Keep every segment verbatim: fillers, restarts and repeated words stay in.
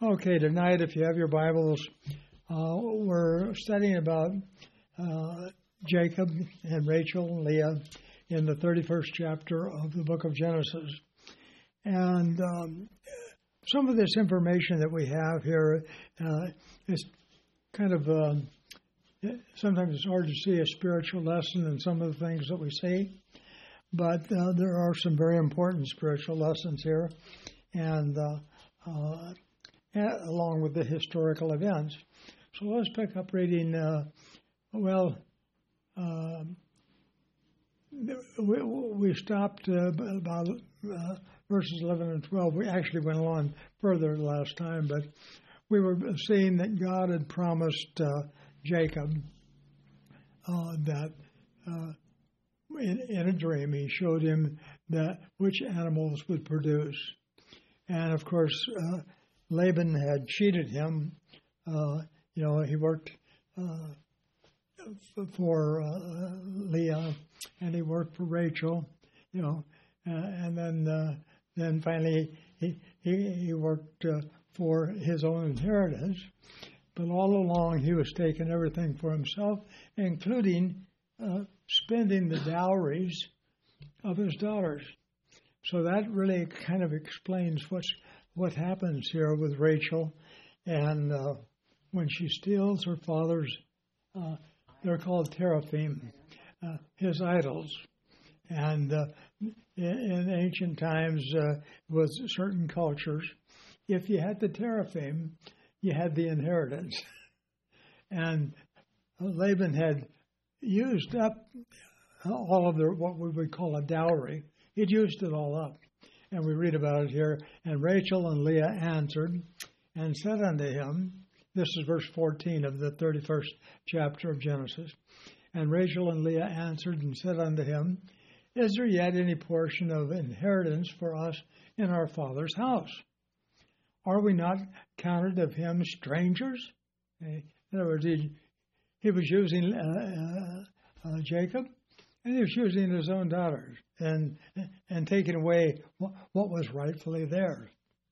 Okay, tonight, if you have your Bibles, uh, we're studying about uh, Jacob and Rachel and Leah in the thirty-first chapter of the book of Genesis. And um, some of this information that we have here uh, is kind of, uh, sometimes it's hard to see a spiritual lesson in some of the things that we see, but uh, there are some very important spiritual lessons here. And uh, uh, along with the historical events. So let's pick up reading, uh, well, uh, we, we stopped uh, about uh, verses eleven and twelve. We actually went on further last time, but we were seeing that God had promised uh, Jacob uh, that uh, in, in a dream he showed him that which animals would produce. And of course, uh, Laban had cheated him. Uh, you know, he worked uh, for uh, Leah, and he worked for Rachel. You know, uh, and then uh, then finally he he, he worked uh, for his own inheritance. But all along he was taking everything for himself, including uh, spending the dowries of his daughters. So that really kind of explains what's what happens here with Rachel, and uh, when she steals her father's, uh, they're called teraphim, uh, his idols. And uh, in, in ancient times, uh, with certain cultures, if you had the teraphim, you had the inheritance. And Laban had used up all of their, what we would call a dowry. He'd used it all up. And we read about it here. And Rachel and Leah answered and said unto him, this is verse fourteen of the thirty-first chapter of Genesis. And Rachel and Leah answered and said unto him, is there yet any portion of inheritance for us in our father's house? Are we not counted of him strangers? In other words, he, he was using uh, uh, uh, Jacob, and he was using his own daughters and and taking away what was rightfully theirs.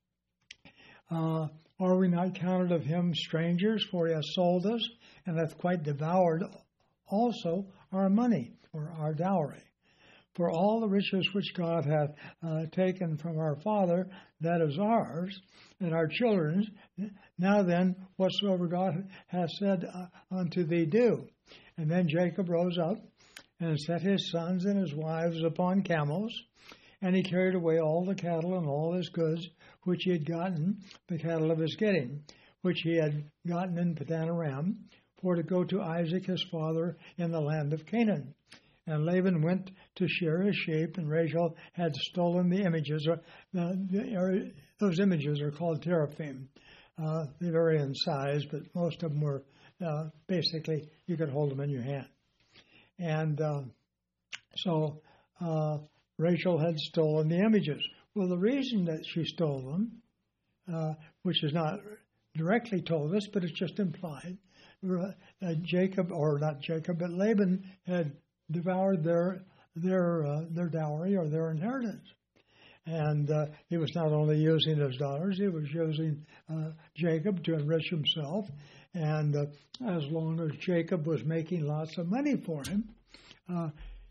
Uh, are we not counted of him strangers? For he has sold us and hath quite devoured also our money, or our dowry. For all the riches which God hath uh, taken from our father, that is ours, and our children's. Now then, whatsoever God hath said uh, unto thee, do. And then Jacob rose up and set his sons and his wives upon camels, and he carried away all the cattle and all his goods which he had gotten, the cattle of his getting, which he had gotten in Padan Aram, for to go to Isaac his father in the land of Canaan. And Laban went to shear his sheep, and Rachel had stolen the images. Or the, the, those images are called teraphim. Uh, they vary in size, but most of them were uh, basically you could hold them in your hand. And uh, so uh, Rachel had stolen the images. Well, the reason that she stole them, uh, which is not directly told us, but it's just implied, uh, Jacob, or not Jacob, but Laban had devoured their their uh, their dowry or their inheritance. And uh, he was not only using his daughters, he was using uh, Jacob to enrich himself. And uh, as long as Jacob was making lots of money for him, uh,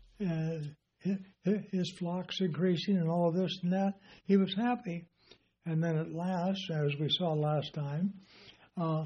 uh, his flocks increasing and all of this and that, he was happy. And then at last, as we saw last time, uh,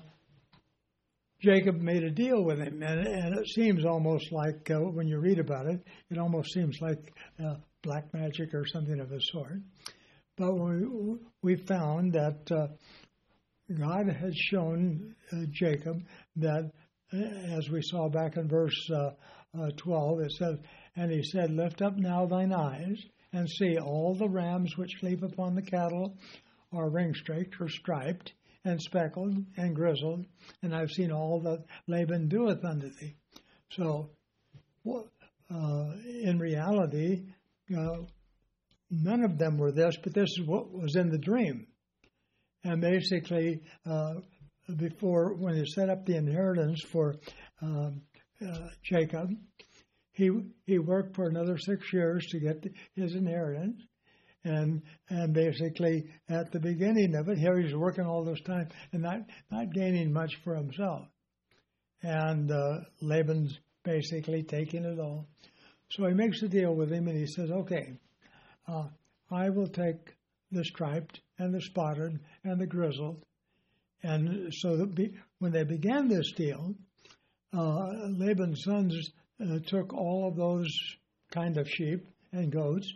Jacob made a deal with him. And, and it seems almost like, uh, when you read about it, it almost seems like uh, black magic or something of the sort. But we, we found that uh, God had shown uh, Jacob that, uh, as we saw back in verse uh, uh, twelve, it says, and he said, lift up now thine eyes, and see all the rams which sleep upon the cattle are ring-straked or striped, and speckled and grizzled, and I've seen all that Laban doeth unto thee. So, uh, in reality, uh, none of them were this, but this is what was in the dream. And basically, uh, before, when he set up the inheritance for um, uh, Jacob, he he worked for another six years to get his inheritance, and and basically at the beginning of it, here he's working all this time and not not gaining much for himself. And uh, Laban's basically taking it all. So he makes a deal with him, and he says, okay, uh, I will take the striped and the spotted and the grizzled. And so that be, when they began this deal, uh, Laban's sons uh, took all of those kind of sheep and goats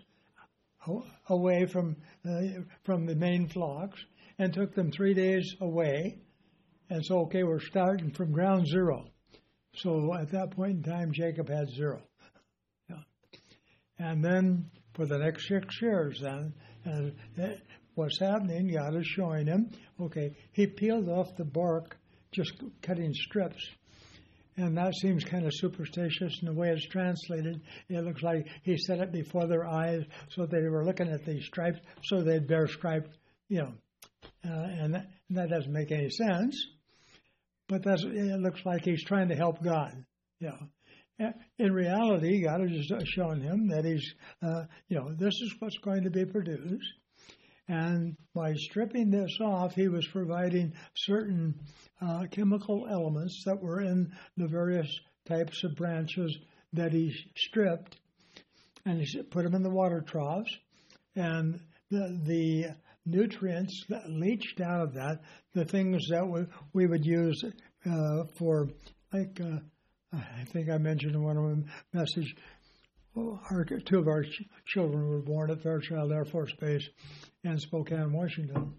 away from uh, from the main flocks and took them three days away. And so, okay, we're starting from ground zero. So at that point in time, Jacob had zero. Yeah. And then for the next six years, then, uh, what's happening, God is showing him, okay, he peeled off the bark, just cutting strips. And that seems kind of superstitious in the way it's translated. It looks like he set it before their eyes so they were looking at these stripes so they'd bear striped, you know. Uh, and, that, and that doesn't make any sense. But that's, it looks like he's trying to help God. You know. In reality, God has just shown him that he's, uh, you know, this is what's going to be produced. And by stripping this off, he was providing certain uh, chemical elements that were in the various types of branches that he stripped. And he put them in the water troughs. And the, the nutrients that leached out of that, the things that we, we would use uh, for, like, uh, I think I mentioned in one of my messages, our, two of our ch- children were born at Fairchild Air Force Base in Spokane, Washington.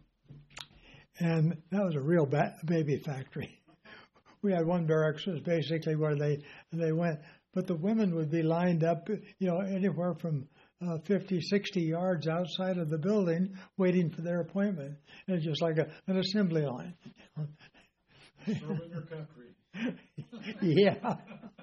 And that was a real ba- baby factory. We had one barracks was basically where they, they went. But the women would be lined up, you know, anywhere from uh, fifty, sixty yards outside of the building waiting for their appointment. And it's just like a, an assembly line. Serving your country. Yeah.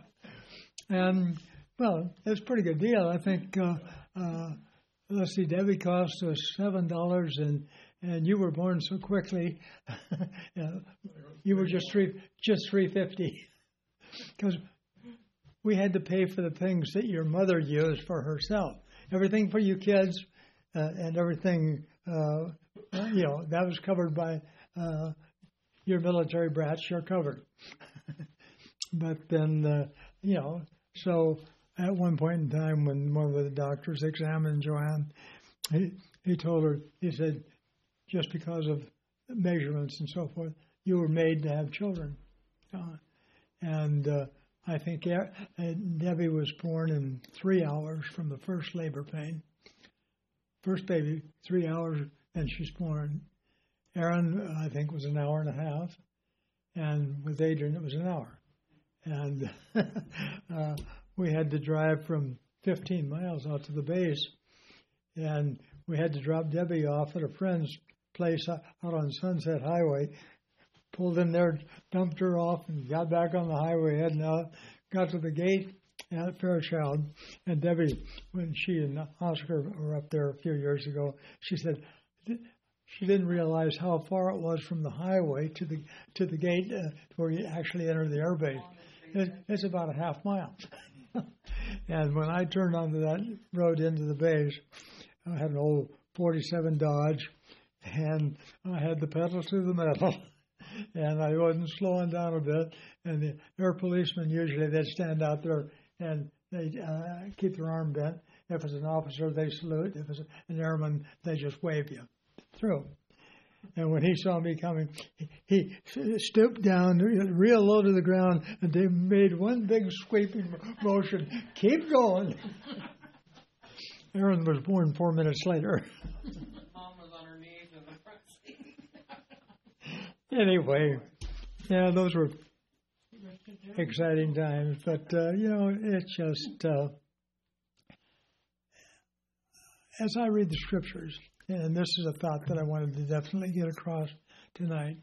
And, well, it's a pretty good deal. I think, uh, uh, let's see, Debbie cost us seven dollars, and, and you were born so quickly. you, know, you were just three, just three fifty. Because we had to pay for the things that your mother used for herself. Everything for you kids uh, and everything, uh, you know, that was covered by uh, your military brats. You're covered. But then, uh, you know, so at one point in time when one of the doctors examined Joanne, he, he told her, he said, just because of measurements and so forth, you were made to have children. Uh, and uh, I think Debbie was born in three hours from the first labor pain. First baby, three hours, and she's born. Aaron, I think, was an hour and a half. And with Adrian, it was an hour. And uh, we had to drive from fifteen miles out to the base. And we had to drop Debbie off at a friend's place out on Sunset Highway. Pulled in there, dumped her off, and got back on the highway heading out. Got to the gate at Fairchild, and Debbie, when she and Oscar were up there a few years ago, she said she didn't realize how far it was from the highway to the to the gate uh, where you actually enter the airbase. It, it's about a half mile. And when I turned onto that road into the base, I had an old forty-seven Dodge, and I had the pedal to the metal. And I wasn't slowing down a bit. And the air policemen, usually they'd stand out there and they'd uh, keep their arm bent. If it's an officer, they salute. If it's an airman, they just wave you through. And when he saw me coming, he, he stooped down real low to the ground, and they made one big sweeping motion. Keep going. Aaron was born four minutes later. Mom was on her knees in the front seat. Anyway, yeah, those were exciting times. But, uh, you know, it's just, uh, as I read the scriptures, and this is a thought that I wanted to definitely get across tonight,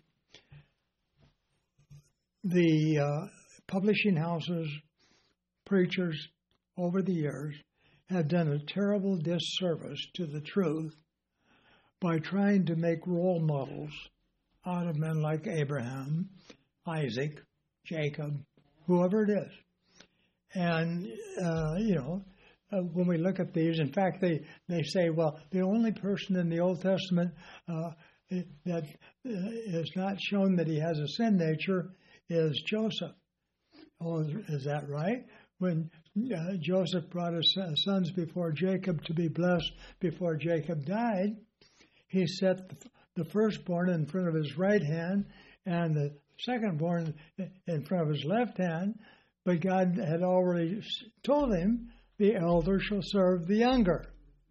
the uh, publishing houses, preachers over the years have done a terrible disservice to the truth by trying to make role models out of men like Abraham, Isaac, Jacob, whoever it is. And, uh, you know, uh, when we look at these, in fact, they, they say, well, the only person in the Old Testament uh, that uh, is not shown that he has a sin nature is Joseph. Oh, is, is that right? When uh, Joseph brought his sons before Jacob to be blessed before Jacob died, he set the, the firstborn in front of his right hand and the secondborn in front of his left hand, but God had already told him, the elder shall serve the younger.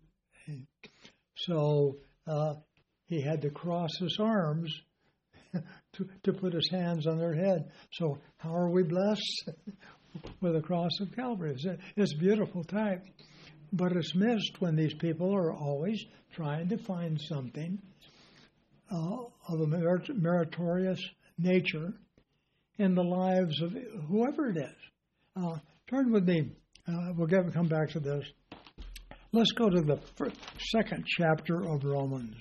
So uh, he had to cross his arms to, to put his hands on their head. So how are we blessed? With the cross of Calvary. It's a, it's a beautiful type, but it's missed when these people are always trying to find something uh, of a merit- meritorious nature in the lives of whoever it is. Uh, turn with me. Uh, we'll get, come back to this. Let's go to the first, second chapter of Romans.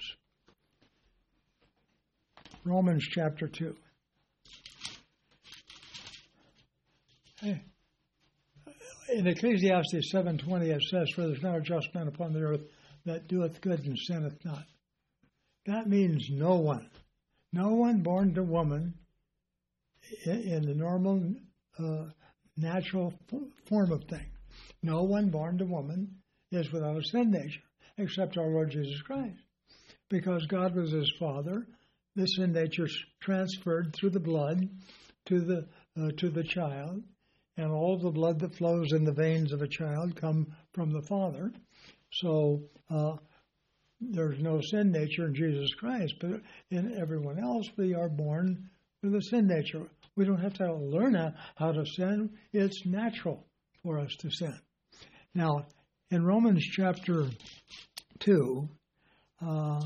Romans chapter two. In Ecclesiastes seven twenty it says, for there is not a just man upon the earth that doeth good and sinneth not. That means no one. No one born to woman in, in the normal uh, natural f- form of things. No one born to woman is without a sin nature, except our Lord Jesus Christ. Because God was his father, the sin nature is transferred through the blood to the uh, to the child. And all the blood that flows in the veins of a child come from the Father. So uh, there's no sin nature in Jesus Christ, but in everyone else we are born with a sin nature. We don't have to learn how to sin. It's natural for us to sin. Now, in Romans chapter two, uh,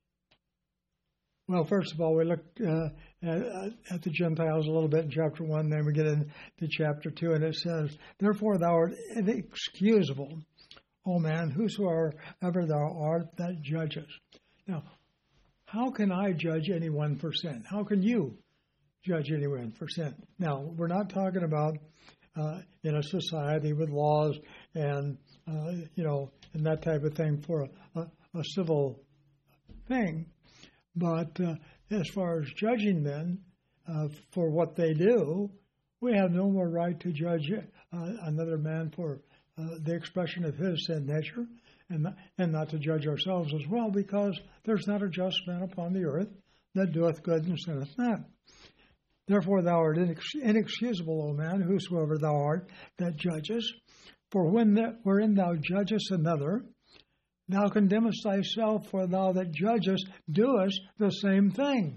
well, first of all, we look uh, at, at the Gentiles a little bit in chapter one, then we get into chapter two, and it says, therefore thou art inexcusable, O man, whosoever thou art that judges. Now, how can I judge anyone for sin? How can you judge anyone for sin? Now, we're not talking about uh, in a society with laws and, uh, you know, and that type of thing for a, a, a civil thing. But uh, as far as judging men uh, for what they do, we have no more right to judge uh, another man for uh, the expression of his sin nature, and not, and not to judge ourselves as well, because there's not a just man upon the earth that doeth good and sinneth not. Therefore thou art inex- inexcusable, O man, whosoever thou art that judges. For when the, wherein thou judgest another, thou condemnest thyself, for thou that judgest doest the same thing.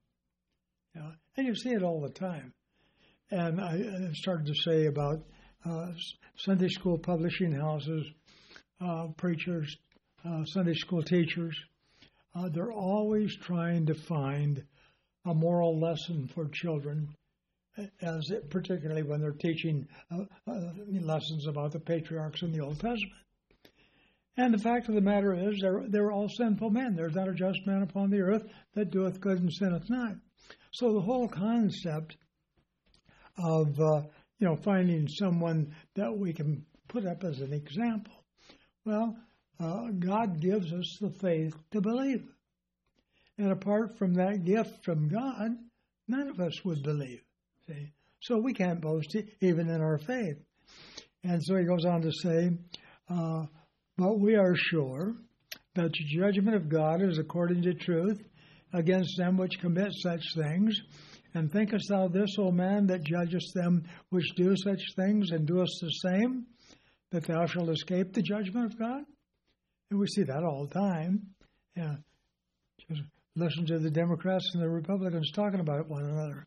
You know, and you see it all the time. And I, I started to say about uh, Sunday school publishing houses, uh, preachers, uh, Sunday school teachers. Uh, they're always trying to find a moral lesson for children, as it, particularly when they're teaching uh, uh, lessons about the patriarchs in the Old Testament. And the fact of the matter is, they're, they're all sinful men. There's not a just man upon the earth that doeth good and sinneth not. So the whole concept of, uh, you know, finding someone that we can put up as an example, well, uh, God gives us the faith to believe. And apart from that gift from God, none of us would believe. See? So we can't boast even in our faith. And so he goes on to say, uh, but we are sure that the judgment of God is according to truth against them which commit such things. And thinkest thou this, O man, that judgest them which do such things, and doest the same, that thou shalt escape the judgment of God? And we see that all the time. Yeah. Just listen to the Democrats and the Republicans talking about one another.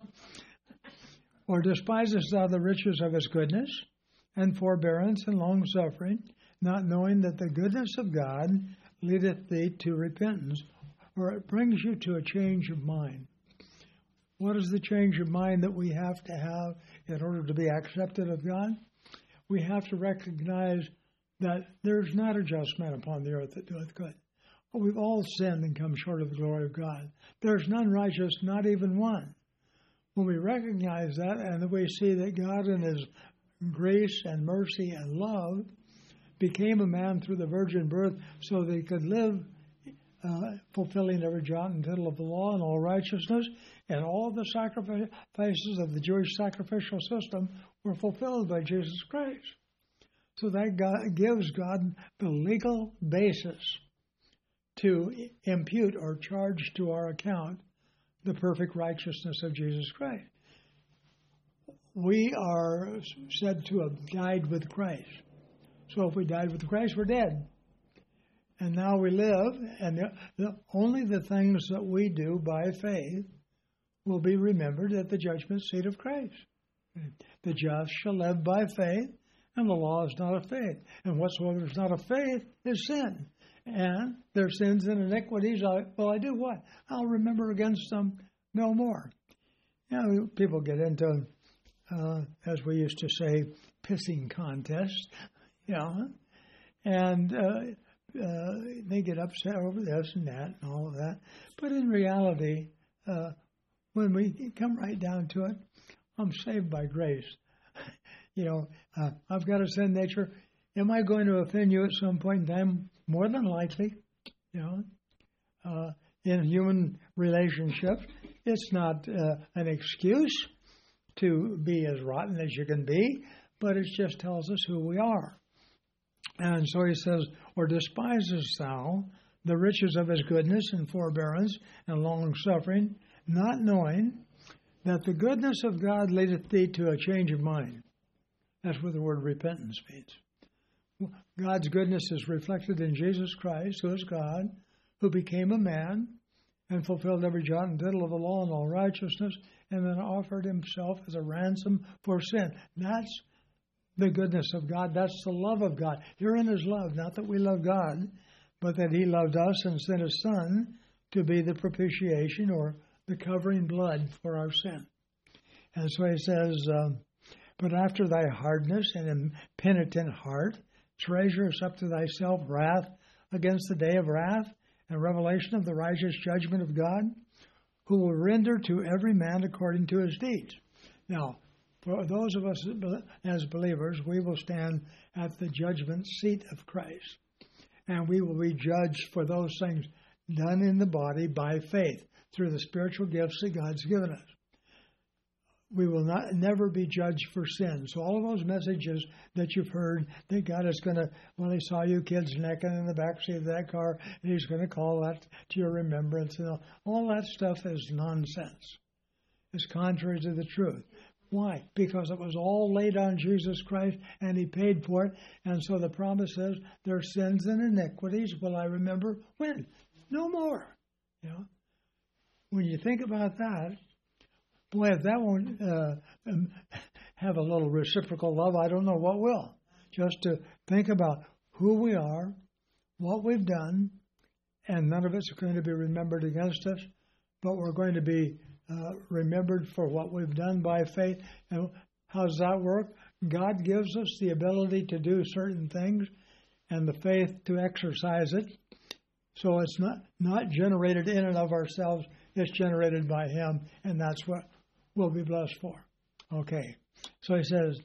Or despisest thou the riches of his goodness, and forbearance, and long-suffering, not knowing that the goodness of God leadeth thee to repentance, or it brings you to a change of mind. What is the change of mind that we have to have in order to be accepted of God? We have to recognize that there's not a just man upon the earth that doeth good. We've all sinned and come short of the glory of God. There's none righteous, not even one. When we recognize that and we see that God in his grace and mercy and love became a man through the virgin birth so that he could live uh, fulfilling every jot and tittle of the law and all righteousness, and all the sacrifices of the Jewish sacrificial system were fulfilled by Jesus Christ. So that God gives God the legal basis to impute or charge to our account the perfect righteousness of Jesus Christ. We are said to have died with Christ. So if we died with Christ, we're dead. And now we live, and the, the, only the things that we do by faith will be remembered at the judgment seat of Christ. The just shall live by faith, and the law is not of faith. And whatsoever is not of faith is sin. And their sins and iniquities, I, well, I do what? I'll remember against them no more. You know, people get into, uh, as we used to say, pissing contests, you know, and uh, uh, they get upset over this and that and all of that. But in reality, uh, when we come right down to it, I'm saved by grace. You know, uh, I've got a sin nature. Am I going to offend you at some point in time? More than likely, you know. Uh, in human relationships, it's not uh, an excuse to be as rotten as you can be, but it just tells us who we are. And so he says, or despisest thou the riches of his goodness and forbearance and long-suffering, not knowing that the goodness of God leadeth thee to a change of mind. That's what the word repentance means. God's goodness is reflected in Jesus Christ, who is God, who became a man and fulfilled every jot and tittle of the law and all righteousness, and then offered himself as a ransom for sin. That's the goodness of God. That's the love of God. Herein is love, not that we love God, but that he loved us and sent his Son to be the propitiation or the covering blood for our sin. And so he says, um, but after thy hardness and impenitent heart, treasurest up to thyself wrath against the day of wrath and revelation of the righteous judgment of God, who will render to every man according to his deeds. Now, for those of us as believers, we will stand at the judgment seat of Christ, and we will be judged for those things done in the body by faith through the spiritual gifts that God's given us. We will not never be judged for sin. So all of those messages that you've heard that God is going to, well, he saw you kids necking in the backseat of that car, and he's going to call that to your remembrance. And all, all that stuff is nonsense. It's contrary to the truth. Why? Because it was all laid on Jesus Christ, and he paid for it. And so the promise says, their sins and iniquities will I remember when? No more. You know? When you think about that, boy, if that won't uh, um, have a little reciprocal love, I don't know what will. Just to think about who we are, what we've done, and none of it's going to be remembered against us, but we're going to be uh, remembered for what we've done by faith. And how does that work? God gives us the ability to do certain things and the faith to exercise it. So it's not, not generated in and of ourselves. It's generated by him, and that's what we'll be blessed for. Okay. So he says,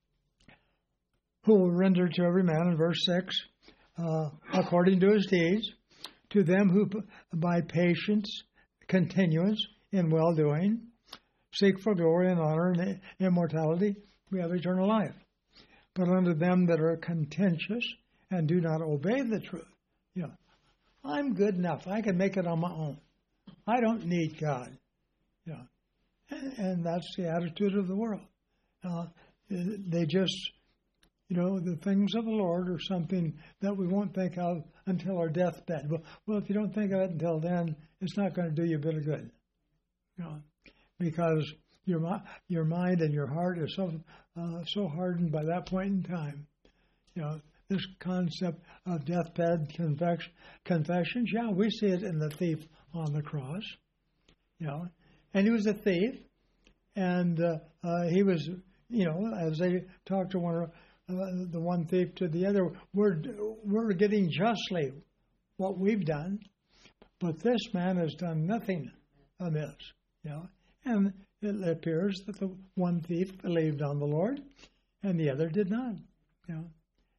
who will render to every man, in verse six, uh, according to his deeds, to them who by patience, continuance in well-doing, seek for glory and honor and immortality, we have eternal life. But unto them that are contentious and do not obey the truth, you know, I'm good enough. I can make it on my own. I don't need God. You know, and, and that's the attitude of the world. Uh, they just, you know, the things of the Lord are something that we won't think of until our deathbed. Well, well, if you don't think of it until then, it's not going to do you a bit of good. You know, because your your mind and your heart are so uh, so hardened by that point in time. You know, this concept of deathbed confession, confessions, yeah, we see it in the thief on the cross. You know, and he was a thief, and uh, uh, he was, you know, as they talked to one, uh, the one thief to the other, we're we're getting justly what we've done, but this man has done nothing amiss. You know, and it appears that the one thief believed on the Lord, and the other did not. You know,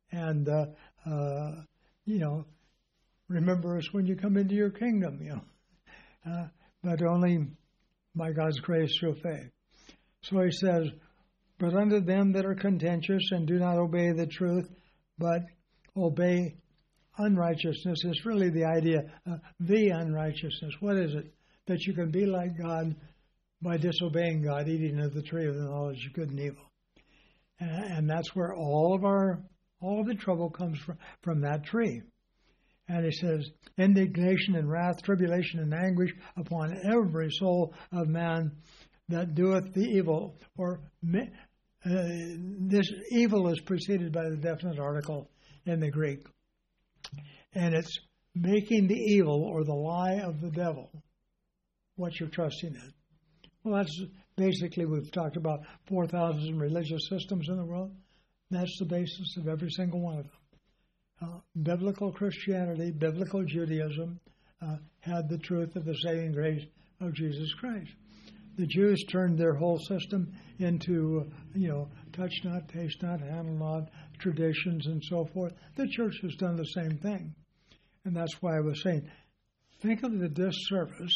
and uh, uh, you know, remember us when you come into your kingdom, you know, uh, but only by God's grace through faith. So he says, but unto them that are contentious and do not obey the truth, but obey unrighteousness. It's really the idea, uh, the unrighteousness. What is it? That you can be like God by disobeying God, eating of the tree of the knowledge of good and evil. And, and that's where all of our, all of the trouble comes from, from that tree. And he says, indignation and wrath, tribulation and anguish upon every soul of man that doeth the evil. Or uh, this evil is preceded by the definite article in the Greek. And it's making the evil or the lie of the devil what you're trusting in. Well, that's basically, we've talked about four thousand religious systems in the world. That's the basis of every single one of them. Uh, biblical Christianity, biblical Judaism uh, had the truth of the saving grace of Jesus Christ. The Jews turned their whole system into, uh, you know, touch not, taste not, handle not, traditions and so forth. The church has done the same thing. And that's why I was saying, think of the disservice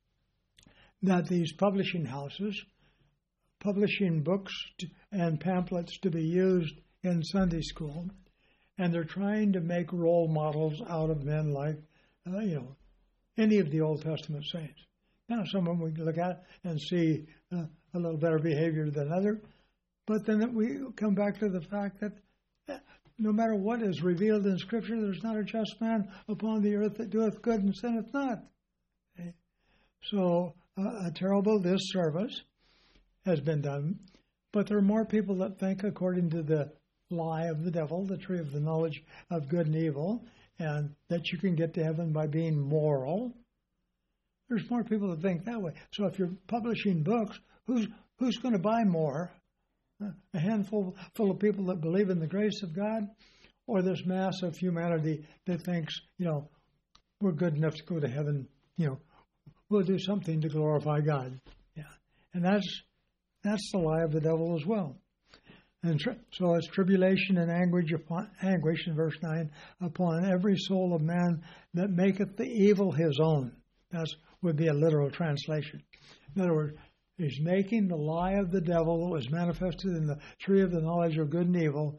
that these publishing houses, publishing books and pamphlets to be used in Sunday school, and they're trying to make role models out of men like, uh, you know, any of the Old Testament saints. Now, some of them we can look at and see uh, a little better behavior than other, but then we come back to the fact that no matter what is revealed in Scripture, there's not a just man upon the earth that doeth good and sinneth not. Okay? So uh, a terrible disservice has been done, but there are more people that think according to the lie of the devil, the tree of the knowledge of good and evil, and that you can get to heaven by being moral. There's more people that think that way. So if you're publishing books, who's who's going to buy more? A handful full of people that believe in the grace of God, or this mass of humanity that thinks, you know, we're good enough to go to heaven, you know, we'll do something to glorify God. Yeah. And that's that's the lie of the devil as well. And tri- so it's tribulation and anguish upon anguish in verse nine upon every soul of man that maketh the evil his own. That would be a literal translation. In other words, he's making the lie of the devil that was manifested in the tree of the knowledge of good and evil.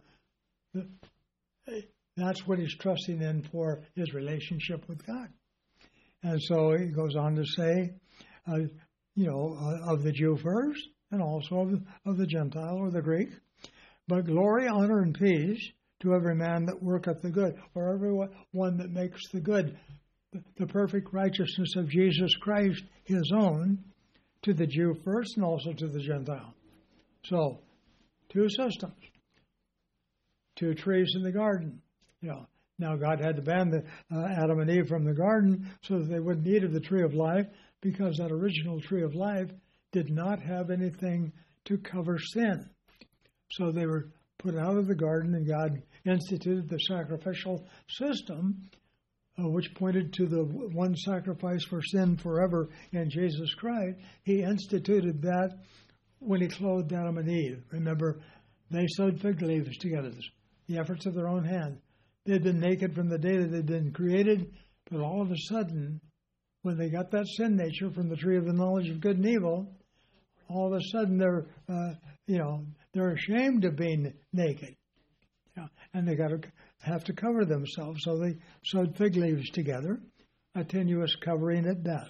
That's what he's trusting in for his relationship with God. And so he goes on to say, uh, you know, uh, of the Jew first, and also of, of the Gentile or the Greek. But glory, honor, and peace to every man that worketh the good, or every one that makes the good, the, the perfect righteousness of Jesus Christ, his own, to the Jew first and also to the Gentile. So, two systems, two trees in the garden. You know, now God had to ban the, uh, Adam and Eve from the garden so that they wouldn't eat of the tree of life, because that original tree of life did not have anything to cover sin. So they were put out of the garden, and God instituted the sacrificial system, uh, which pointed to the one sacrifice for sin forever in Jesus Christ. He instituted that when he clothed Adam and Eve. Remember, they sewed fig leaves together, the efforts of their own hand. They'd been naked from the day that they'd been created, but all of a sudden, when they got that sin nature from the tree of the knowledge of good and evil, all of a sudden they're, uh, you know, they're ashamed of being naked. Yeah. And they got to have to cover themselves. So they sewed fig leaves together, a tenuous covering at best.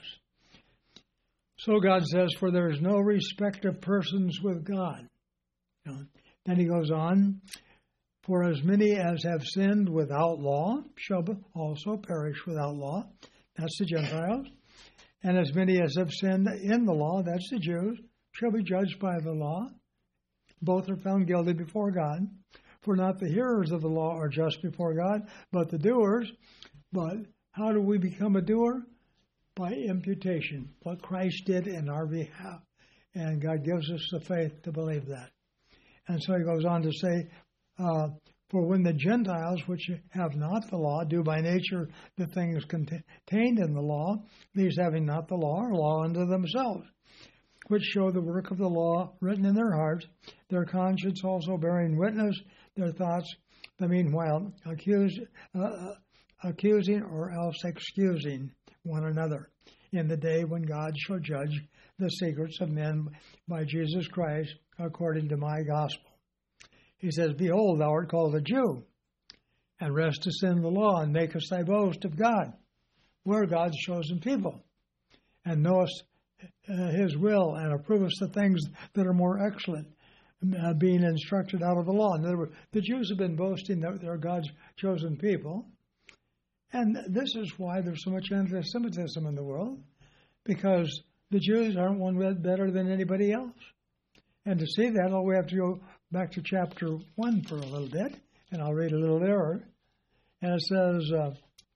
So God says, for there is no respect of persons with God. You know, then he goes on, for as many as have sinned without law shall also perish without law. That's the Gentiles. And as many as have sinned in the law, that's the Jews, shall be judged by the law. Both are found guilty before God. For not the hearers of the law are just before God, but the doers. But how do we become a doer? By imputation, what Christ did in our behalf. And God gives us the faith to believe that. And so he goes on to say, uh, for when the Gentiles, which have not the law, do by nature the things contained in the law, these having not the law are law unto themselves, which show the work of the law written in their hearts, their conscience also bearing witness, their thoughts the meanwhile accuse, uh, accusing or else excusing one another in the day when God shall judge the secrets of men by Jesus Christ according to my gospel. He says, Behold, thou art called a Jew, and restest in the law, and makest thy boast of God. We're God's chosen people, and knowest uh, his will, and approvest the things that are more excellent, uh, being instructed out of the law. In other words, the Jews have been boasting that they're God's chosen people, and this is why there's so much anti-Semitism in the world, because the Jews aren't one bit better than anybody else. And to see that, all we have to go back to chapter one for a little bit, and I'll read a little there. And it says, uh,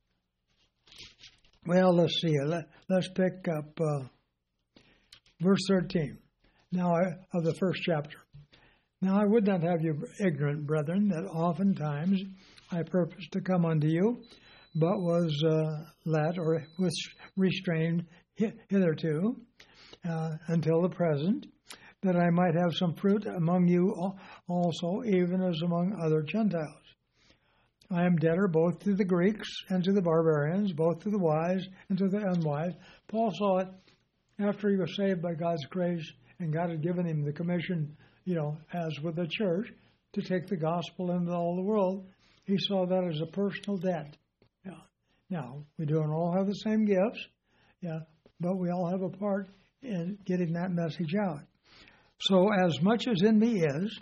well, let's see, Let, let's pick up uh, verse thirteen, now I, of the first chapter. Now I would not have you ignorant, brethren, that oftentimes I purposed to come unto you, but was uh, let or was restrained hitherto uh, until the present, that I might have some fruit among you also, even as among other Gentiles. I am debtor both to the Greeks and to the barbarians, both to the wise and to the unwise. Paul saw it after he was saved by God's grace, and God had given him the commission, you know, as with the church, to take the gospel into all the world. He saw that as a personal debt. Yeah. Now, we don't all have the same gifts, yeah, but we all have a part in getting that message out. So as much as in me is,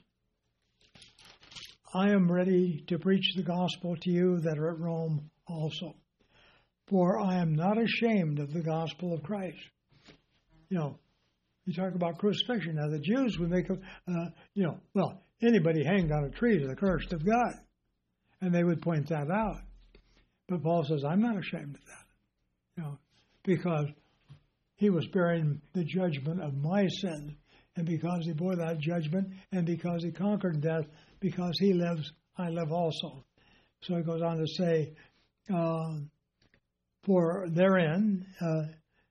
I am ready to preach the gospel to you that are at Rome also. For I am not ashamed of the gospel of Christ. You know, you talk about crucifixion. Now the Jews would make, a, uh, you know, well, anybody hanged on a tree is accursed of God. And they would point that out. But Paul says, I'm not ashamed of that. You know, because he was bearing the judgment of my sin. And because he bore that judgment, and because he conquered death, because he lives, I live also. So he goes on to say, uh, for therein, uh,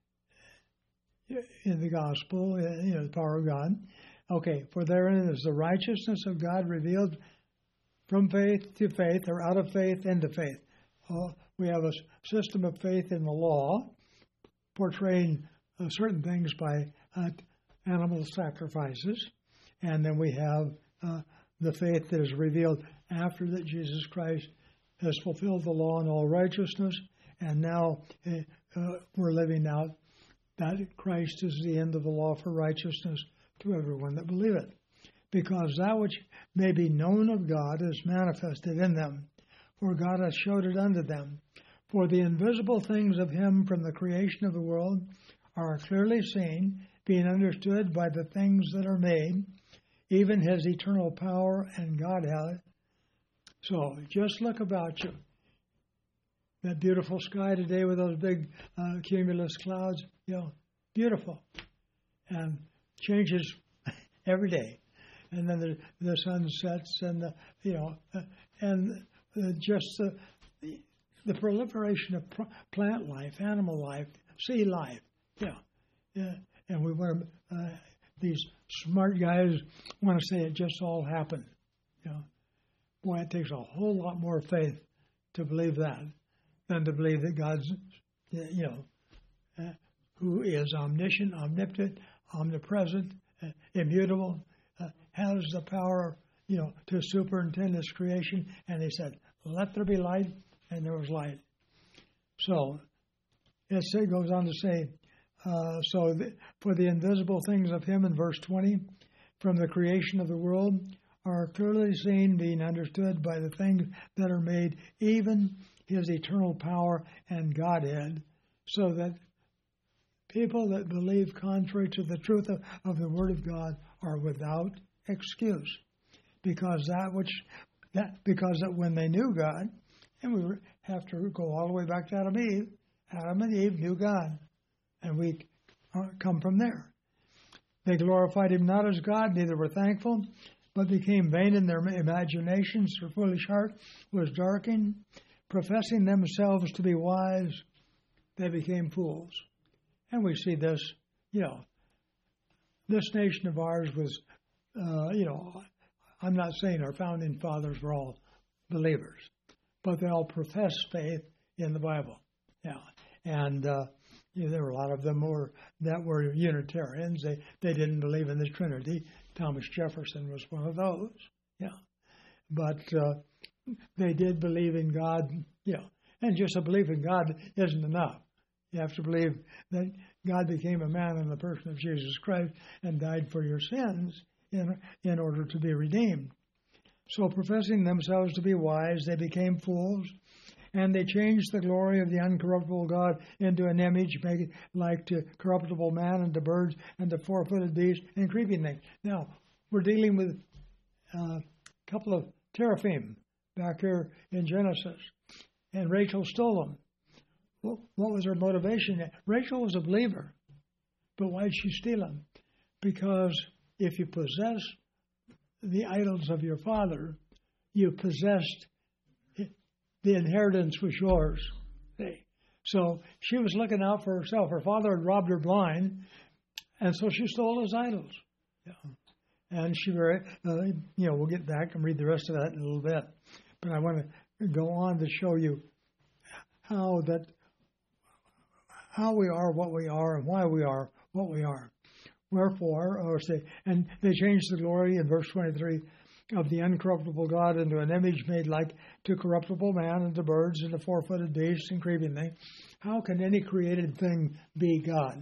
in the gospel, you know, the power of God. Okay, for therein is the righteousness of God revealed from faith to faith, or out of faith into faith. Uh, we have a system of faith in the law, portraying uh, certain things by uh, animal sacrifices, and then we have uh, the faith that is revealed after that Jesus Christ has fulfilled the law in all righteousness, and now uh, we're living out that Christ is the end of the law for righteousness to everyone that believeth. Because that which may be known of God is manifested in them, for God hath showed it unto them. For the invisible things of him from the creation of the world are clearly seen, being understood by the things that are made, even his eternal power and Godhead. So just look about you. That beautiful sky today with those big uh, cumulus clouds, you know, beautiful. And changes every day. And then the, the sun sets, and the, you know, uh, and uh, just the, the the proliferation of pr- plant life, animal life, sea life, yeah, yeah. And we want to, uh, these smart guys want to say it just all happened, you know. Boy, it takes a whole lot more faith to believe that than to believe that God's, you know, uh, who is omniscient, omnipotent, omnipresent, uh, immutable, uh, has the power, you know, to superintend his creation. And he said, let there be light, and there was light. So it goes on to say, uh, so the, for the invisible things of him in verse twenty, from the creation of the world, are clearly seen, being understood by the things that are made, even his eternal power and Godhead, so that people that believe contrary to the truth of, of the Word of God are without excuse, because that which that because that when they knew God, and we have to go all the way back to Adam and Eve. Adam and Eve knew God, and we come from there. They glorified him not as God, neither were thankful, but became vain in their imaginations. Their foolish heart was darkened. Professing themselves to be wise, they became fools. And we see this, you know, this nation of ours was, uh, you know, I'm not saying our founding fathers were all believers, but they all profess faith in the Bible. Yeah, and uh, you know, there were a lot of them were that were Unitarians. They they didn't believe in the Trinity. Thomas Jefferson was one of those. Yeah, but uh, they did believe in God. Yeah, and just a belief in God isn't enough. You have to believe that God became a man in the person of Jesus Christ and died for your sins in in order to be redeemed. So, professing themselves to be wise, they became fools, and they changed the glory of the uncorruptible God into an image, making like to corruptible man and to birds and to four-footed beasts and creeping things. Now, we're dealing with a couple of teraphim back here in Genesis, and Rachel stole them. What was her motivation? Rachel was a believer, but why did she steal them? Because if you possess the idols of your father, you possessed the inheritance was yours. See? So she was looking out for herself. Her father had robbed her blind, and so she stole his idols. Yeah. And she very, uh, you know, we'll get back and read the rest of that in a little bit. But I want to go on to show you how that, how we are what we are and why we are what we are. Wherefore, or say, and they changed the glory in verse twenty-three of the uncorruptible God into an image made like to corruptible man and to birds and to four-footed beasts and creeping things. How can any created thing be God?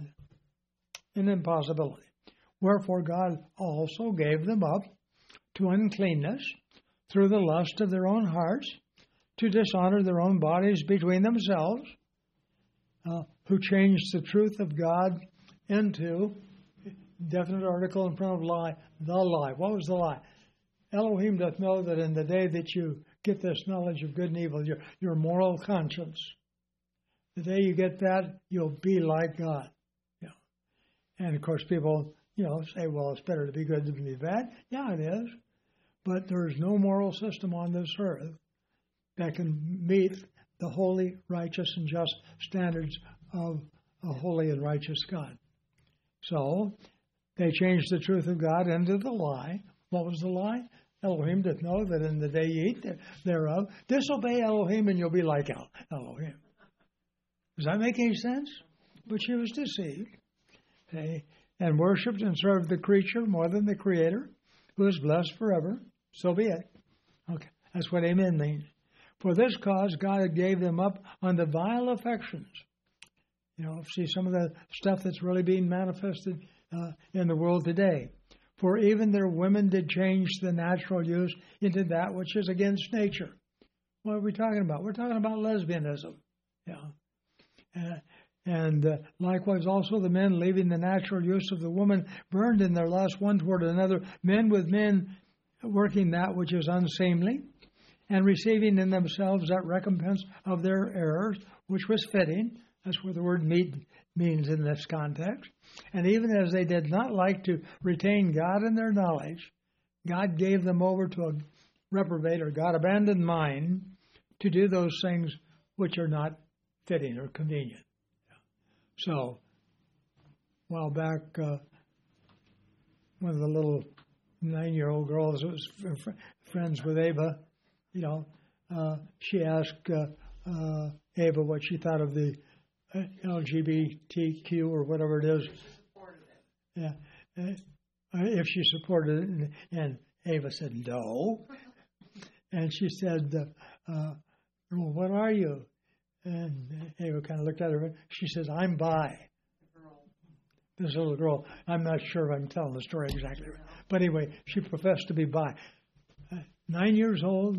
An impossibility. Wherefore God also gave them up to uncleanness through the lust of their own hearts, to dishonor their own bodies between themselves, uh, who changed the truth of God into definite article in front of lie, the lie. What was the lie? Elohim doth know that in the day that you get this knowledge of good and evil, your, your moral conscience, the day you get that, you'll be like God. Yeah. And of course, people, you know, say, well, it's better to be good than to be bad. Yeah, it is. But there is no moral system on this earth that can meet the holy, righteous, and just standards of a holy and righteous God. So they changed the truth of God into the lie. What was the lie? Elohim doth know that in the day you eat thereof, disobey Elohim and you'll be like Elohim. Does that make any sense? But she was deceived. Okay. And worshipped and served the creature more than the Creator, who is blessed forever. So be it. Okay. That's what amen means. For this cause God gave them up unto vile affections. You know, see some of the stuff that's really being manifested uh, in the world today. For even their women did change the natural use into that which is against nature. What are we talking about? We're talking about lesbianism. Yeah. Uh, and uh, likewise also the men, leaving the natural use of the woman, burned in their lust one toward another, men with men working that which is unseemly, and receiving in themselves that recompense of their errors, which was fitting. That's where the word meet means in this context. And even as they did not like to retain God in their knowledge, God gave them over to a reprobate or God-abandoned mind to do those things which are not fitting or convenient. So, a while back, uh, one of the little nine-year-old girls who was f- friends with Ava, you know, uh, she asked uh, uh, Ava what she thought of the L G B T Q or whatever it is. Yeah, uh, if she supported it, and, and Ava said no, and she said, uh, uh, "Well, what are you?" And Ava kind of looked at her. She says, "I'm bi." This little girl, I'm not sure if I'm telling the story exactly right, but anyway, she professed to be bi. Uh, nine years old,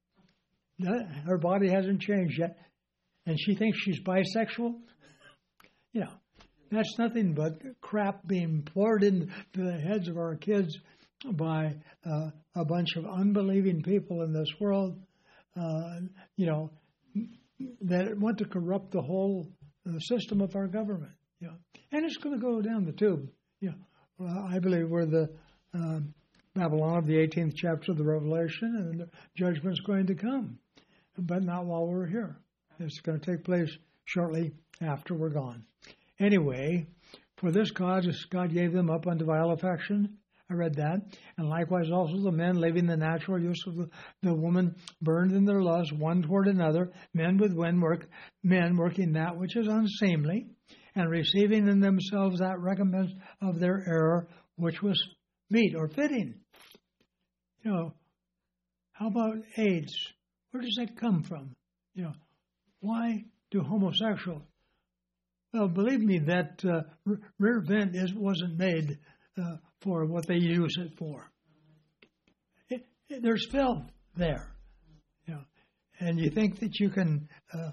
her body hasn't changed yet, and she thinks she's bisexual. You know, that's nothing but crap being poured into the heads of our kids by uh, a bunch of unbelieving people in this world, uh, you know, that want to corrupt the whole uh, system of our government. You know, and it's going to go down the tube. You know, uh, I believe we're the uh, Babylon of the eighteenth chapter of the Revelation, and the judgment's going to come, but not while we're here. It's going to take place shortly after we're gone. Anyway, for this cause God gave them up unto vile affection, I read that. And likewise also the men, leaving the natural use of the, the woman, burned in their lust one toward another, men with men, work, men working that which is unseemly, and receiving in themselves that recompense of their error, which was meet or fitting. You know, how about AIDS? Where does that come from? You know, why do homosexuals? Well, believe me, that uh, rear vent is, wasn't made uh, for what they use it for. It, it, there's filth there, you know, and you think that you can uh,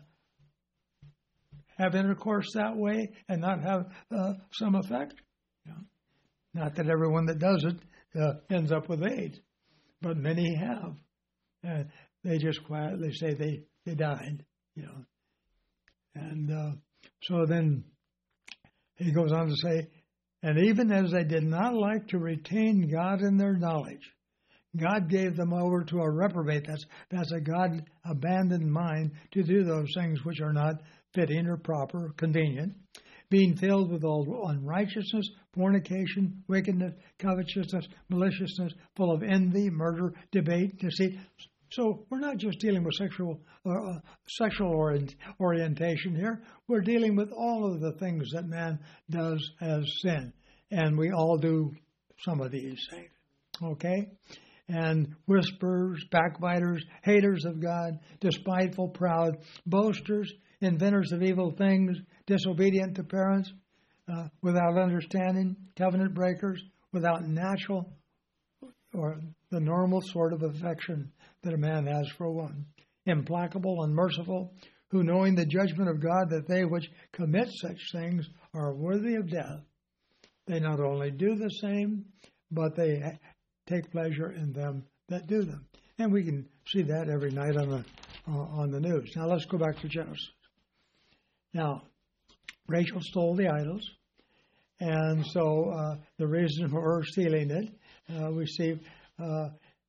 have intercourse that way and not have uh, some effect? You know, not that everyone that does it uh, ends up with AIDS, but many have. And they just quietly say they, they died, you know. And uh, so then he goes on to say, and even as they did not like to retain God in their knowledge, God gave them over to a reprobate, that's, that's a God-abandoned mind, to do those things which are not fitting or proper, or convenient, being filled with all unrighteousness, fornication, wickedness, covetousness, maliciousness, full of envy, murder, debate, deceit. So we're not just dealing with sexual uh, sexual orient, orientation here. We're dealing with all of the things that man does as sin. And we all do some of these things. Okay? And whisperers, backbiters, haters of God, despiteful, proud, boasters, inventors of evil things, disobedient to parents, uh, without understanding, covenant breakers, without natural or the normal sort of affection that a man has for a woman, implacable, unmerciful, who knowing the judgment of God that they which commit such things are worthy of death, they not only do the same, but they take pleasure in them that do them. And we can see that every night on the uh, on the news. Now let's go back to Genesis. Now, Rachel stole the idols, and so uh, the reason for her stealing it, uh, we see uh,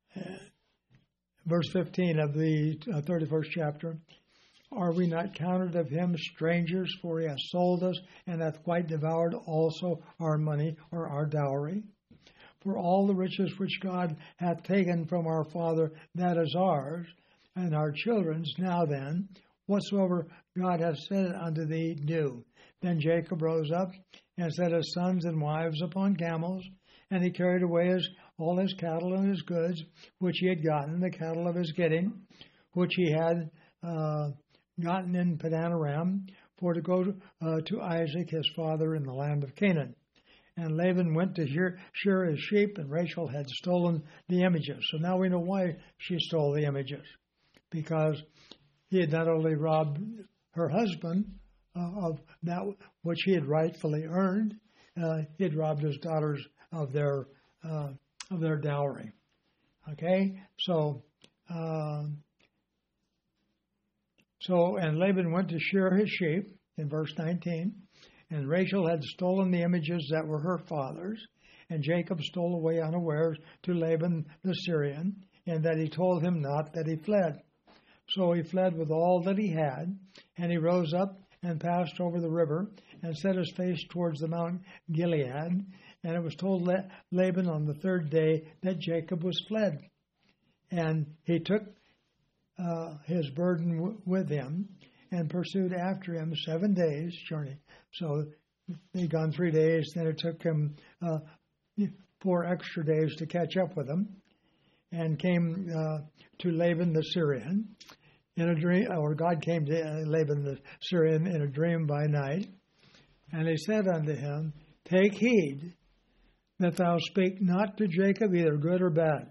verse fifteen of the thirty-first chapter. Are we not counted of him strangers, for he hath sold us, and hath quite devoured also our money, or our dowry? For all the riches which God hath taken from our father, that is ours, and our children's. Now then, whatsoever God hath said unto thee, do. Then Jacob rose up, and set his sons and wives upon camels, and he carried away his, all his cattle and his goods, which he had gotten, the cattle of his getting, which he had uh, gotten in Padan Aram, for to go to, uh, to Isaac his father in the land of Canaan. And Laban went to shear, shear his sheep, and Rachel had stolen the images. So now we know why she stole the images. Because he had not only robbed her husband uh, of that which he had rightfully earned, uh, he had robbed his daughters of their uh, of their dowry. Okay, so uh, so and Laban went to shear his sheep in verse nineteen, and Rachel had stolen the images that were her father's, and Jacob stole away unawares to Laban the Syrian, and that he told him not that he fled. So he fled with all that he had, and he rose up and passed over the river, and set his face towards the Mount Gilead. And it was told Laban on the third day that Jacob was fled. And he took uh, his burden w- with him, and pursued after him seven days' journey. So they'd gone three days, then it took him uh, four extra days to catch up with him, and came uh, to Laban the Syrian in a dream, or God came to Laban the Syrian in a dream by night, and he said unto him, take heed that thou speak not to Jacob either good or bad.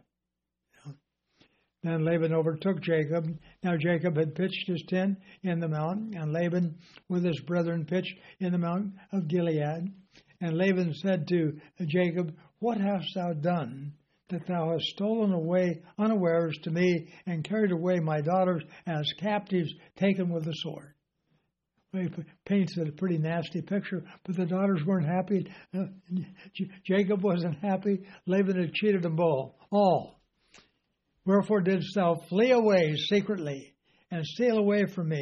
Then Laban overtook Jacob. Now Jacob had pitched his tent in the mount, and Laban with his brethren pitched in the mount of Gilead. And Laban said to Jacob, what hast thou done, that thou hast stolen away unawares to me, and carried away my daughters as captives taken with the sword? Well, he paints a pretty nasty picture, but the daughters weren't happy. Uh, J- Jacob wasn't happy. Laban had cheated them all. all. Wherefore didst thou flee away secretly, and steal away from me,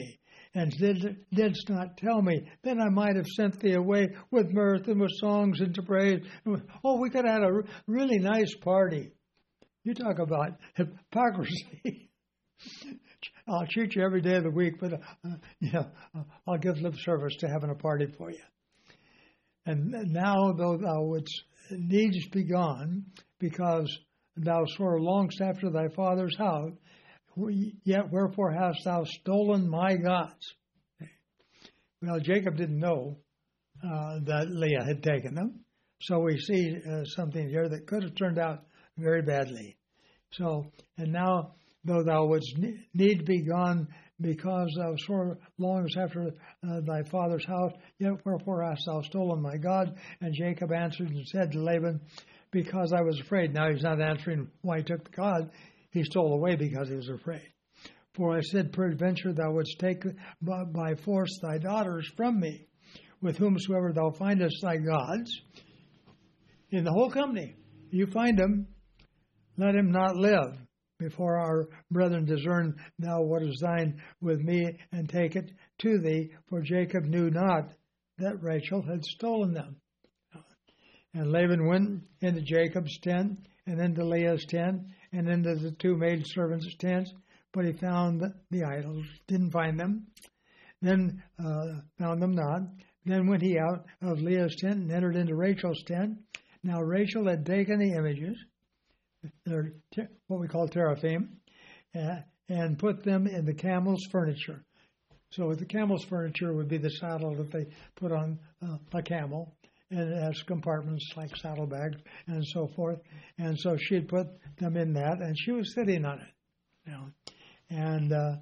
and did, didst not tell me, then I might have sent thee away with mirth and with songs and to praise. And with, oh, we could have had a r- really nice party. You talk about hypocrisy. I'll treat you every day of the week, but uh, yeah, I'll give lip service to having a party for you. And now, though thou wouldst needs be gone, because thou sore longest after thy father's house, yet wherefore hast thou stolen my gods? Well, Jacob didn't know uh, that Leah had taken them, so we see uh, something here that could have turned out very badly. So, and now, though thou wouldst need be gone, because thou sore longest after uh, thy father's house, yet wherefore hast thou stolen my God? And Jacob answered and said to Laban, because I was afraid. Now he's not answering why he took the God. He stole away because he was afraid. For I said, peradventure thou wouldst take by, by force thy daughters from me, with whomsoever thou findest thy gods, in the whole company. You find him, let him not live. Before our brethren discern thou what is thine with me, and take it to thee. For Jacob knew not that Rachel had stolen them. And Laban went into Jacob's tent, and into Leah's tent, and into the two maidservants' tents, but he found the idols, didn't find them. Then uh, found them not. Then went he out of Leah's tent and entered into Rachel's tent. Now Rachel had taken the images, they're what we call teraphim, uh, and put them in the camel's furniture. So the camel's furniture would be the saddle that they put on uh, a camel, and it has compartments like saddlebags and so forth. And so she had put them in that, and she was sitting on it, you know. And uh,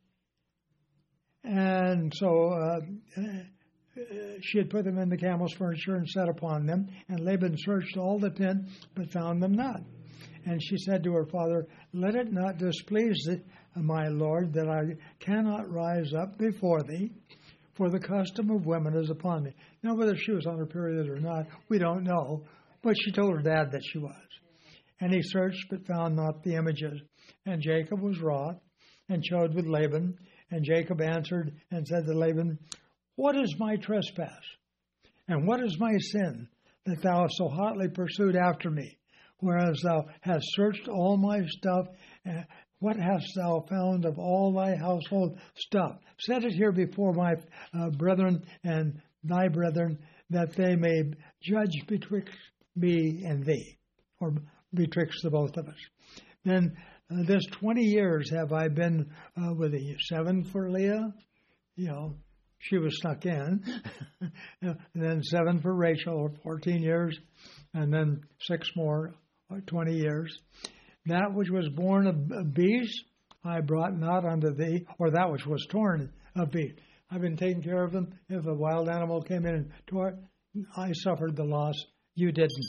and so uh, she had put them in the camel's furniture and sat upon them. And Laban searched all the tent, but found them not. And she said to her father, let it not displease thee, my lord, that I cannot rise up before thee, for the custom of women is upon me. Now, whether she was on her period or not, we don't know, but she told her dad that she was. And he searched, but found not the images. And Jacob was wroth, and chode with Laban. And Jacob answered and said to Laban, what is my trespass? And what is my sin, that thou hast so hotly pursued after me? Whereas thou hast searched all my stuff, uh, what hast thou found of all thy household stuff? Set it here before my uh, brethren and thy brethren, that they may judge betwixt me and thee, or betwixt the both of us. Then uh, this twenty years have I been uh, with thee. Seven for Leah, you know, she was stuck in. And then seven for Rachel, or fourteen years, and then six more, or twenty years. That which was born of beasts I brought not unto thee, or that which was torn of beasts. I've been taking care of them. If a wild animal came in and tore it, I suffered the loss. You didn't.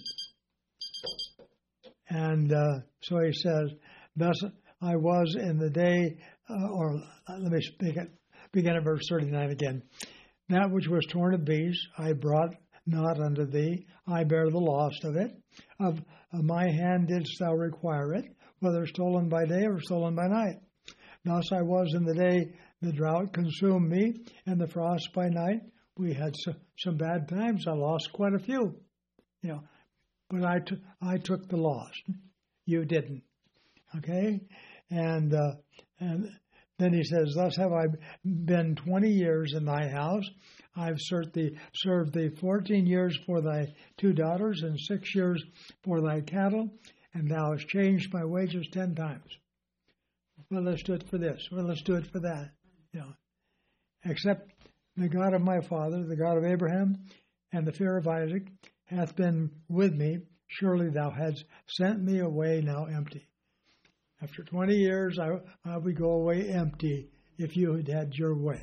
And uh, so he says, thus I was in the day, uh, or let me speak it, begin at verse thirty-nine again. That which was torn of beasts I brought not unto thee. I bear the loss of it. Of, of my hand didst thou require it, whether stolen by day or stolen by night. Thus I was in the day the drought consumed me, and the frost by night. We had so, some bad times. I lost quite a few, you know. But I, t- I took the loss. You didn't. Okay? And uh, and then he says, thus have I been twenty years in thy house. I've served thee, served thee fourteen years for thy two daughters, and six years for thy cattle, and thou hast changed my wages ten times. Well, let's do it for this. Well, let's do it for that. You know, except the God of my father, the God of Abraham, and the fear of Isaac, hath been with me. Surely thou hadst sent me away now empty. After twenty years, I, I would go away empty if you had had your way.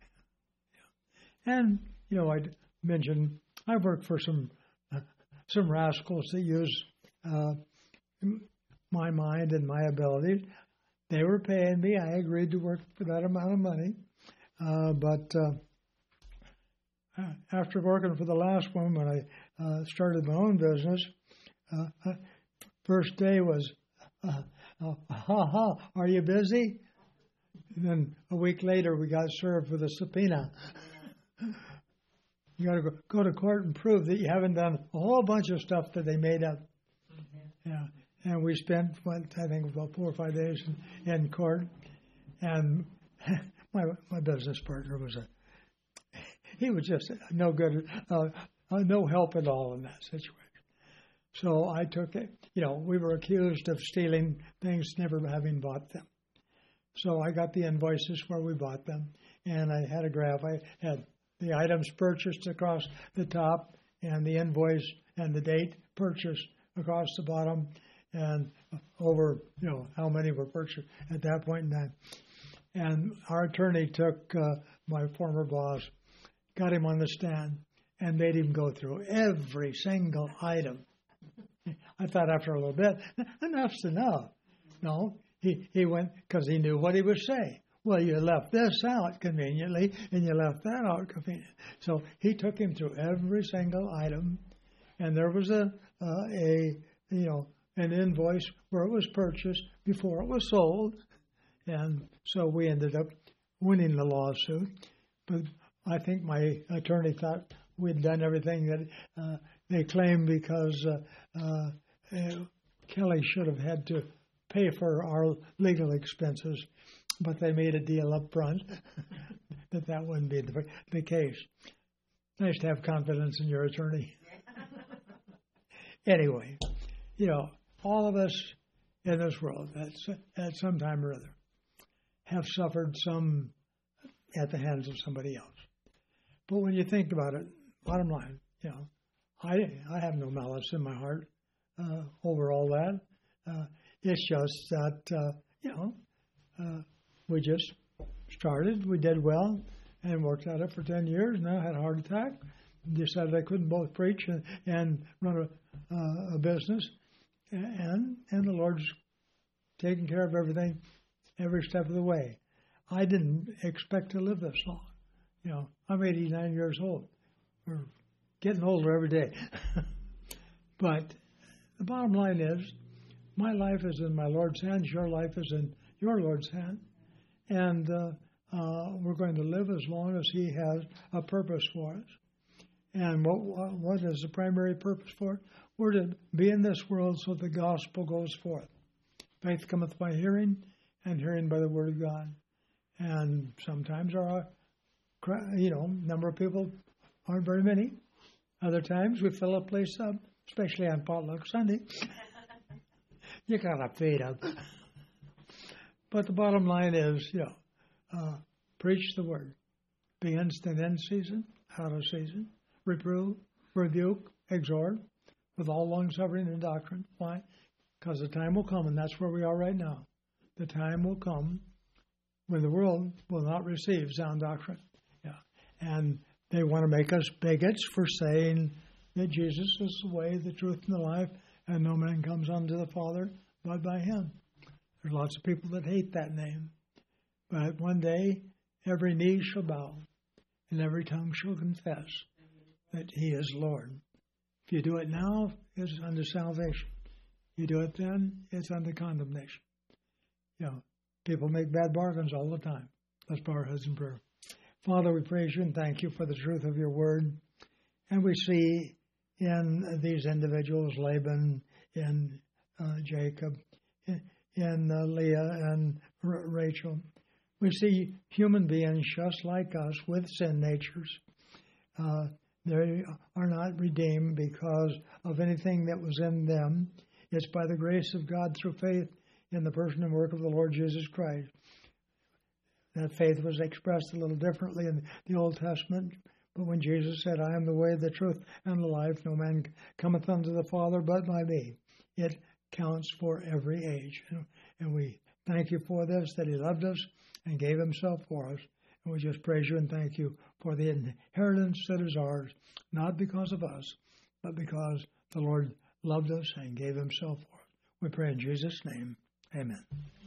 And, you know, I mentioned I worked for some uh, some rascals that use uh, my mind and my abilities. They were paying me. I agreed to work for that amount of money. Uh, but uh, after working for the last one, when I uh, started my own business, uh, first day was, uh, uh, ha ha, are you busy? And then a week later, we got served with a subpoena. You got to go, go to court and prove that you haven't done a whole bunch of stuff that they made up. Yeah, and we spent, what, I think, about four or five days in, in court. And my my business partner was a, he was just no good, uh, no help at all in that situation. So I took it, you know, we were accused of stealing things, never having bought them. So I got the invoices where we bought them, and I had a graph. I had the items purchased across the top, and the invoice and the date purchased across the bottom, and over, you know, how many were purchased at that point in time. And our attorney took uh, my former boss, got him on the stand, and made him go through every single item. I thought after a little bit, enough's enough. No, he, he went, because he knew what he would say. Well, you left this out conveniently, and you left that out conveniently. So he took him through every single item, and there was a, uh, a you know, an invoice where it was purchased before it was sold. And so we ended up winning the lawsuit. But I think my attorney thought we'd done everything that uh, they claimed, because uh, uh, uh, Kelly should have had to pay for our legal expenses, but they made a deal up front that that wouldn't be the, the case. Nice to have confidence in your attorney. Anyway, you know, all of us in this world at, at some time or other have suffered some at the hands of somebody else. But when you think about it, bottom line, you know, I I have no malice in my heart uh, over all that. Uh, it's just that, uh, you know, uh, we just started, we did well, and worked at it for ten years. Now I had a heart attack. Decided I couldn't both preach and, and run a, uh, a business. And and the Lord's taking care of everything every step of the way. I didn't expect to live this long. You know, I'm eighty-nine years old. We're getting older every day. But the bottom line is, my life is in my Lord's hands. Your life is in your Lord's hand. And uh, uh, we're going to live as long as He has a purpose for us. And what what is the primary purpose for it? We're to be in this world so the gospel goes forth. Faith cometh by hearing, and hearing by the word of God. And sometimes our, you know, number of people aren't very many. Other times we fill a place up, especially on Potluck Sunday. You gotta feed them. But the bottom line is, you know, uh, preach the word. Be instant in season, out of season. Reprove, rebuke, exhort, with all long-suffering and doctrine. Why? Because the time will come, and that's where we are right now. The time will come when the world will not receive sound doctrine. Yeah. And they want to make us bigots for saying that Jesus is the way, the truth, and the life, and no man comes unto the Father but by Him. There's lots of people that hate that name. But one day, every knee shall bow, and every tongue shall confess that He is Lord. If you do it now, it's unto salvation. You do it then, it's unto condemnation. You know, people make bad bargains all the time. Let's bow our heads in prayer. Father, we praise You and thank You for the truth of Your word. And we see in these individuals, Laban, in uh, Jacob, in, in uh, Leah and R- Rachel, we see human beings just like us with sin natures. Uh, They are not redeemed because of anything that was in them. It's by the grace of God through faith in the person and work of the Lord Jesus Christ. That faith was expressed a little differently in the Old Testament. But when Jesus said, I am the way, the truth, and the life, no man cometh unto the Father but by me, it counts for every age. And we thank You for this, that He loved us and gave Himself for us. And we just praise You and thank You for the inheritance that is ours, not because of us, but because the Lord loved us and gave Himself for us. We pray in Jesus' name. Amen.